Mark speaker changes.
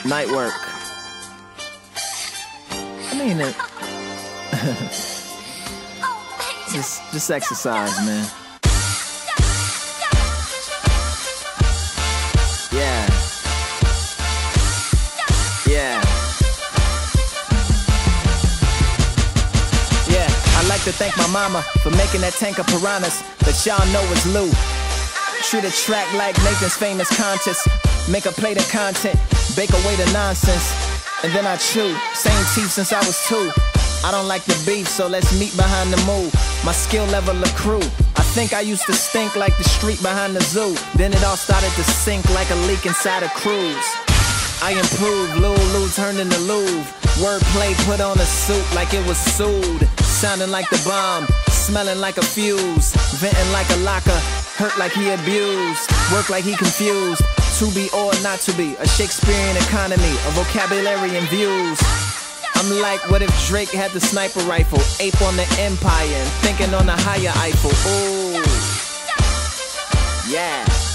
Speaker 1: Night work. I mean it. just exercise, man. Yeah. Yeah. Yeah, I'd like to thank my mama for making that tank of piranhas that y'all know is Lou. Treat a track like Nathan's famous conscious. Make a plate of content, bake away the nonsense, and then I chew. Same teeth since I was 2. I don't like the beef, so let's meet behind the move. My skill level accrue. I think I used to stink like the street behind the zoo. Then it all started to sink like a leak inside a cruise. I improved, Lou turned into Louvre. Wordplay put on a suit like it was sued. Sounding like the bomb, smelling like a fuse. Venting like a locker, hurt like he abused. Work like he confused. To be or not to be, a Shakespearean economy, a vocabulary and views. I'm like, what if Drake had the sniper rifle? Ape on the empire and thinking on the higher Eiffel. Ooh, yeah.